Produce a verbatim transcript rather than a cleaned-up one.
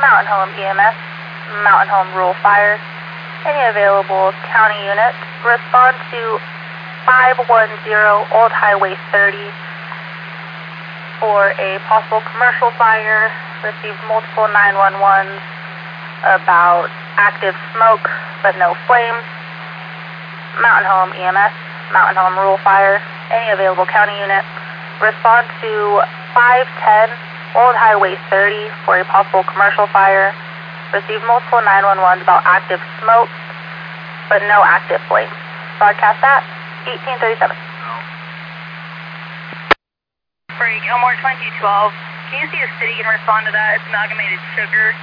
Mountain Home E M S, Mountain Home Rural Fire, any available county units, respond to five one zero Old Highway thirty for a possible commercial fire. Received multiple nine one ones about active smoke but no flames. Mountain Home E M S, Mountain Home Rural Fire, any available county unit, respond to five ten Old Highway thirty for a possible commercial fire. Received multiple nine one ones about active smoke but no active flames. Broadcast that, eighteen thirty-seven. For Gilmore twenty twelve, can you see if city can respond to that? It's Amalgamated Sugar.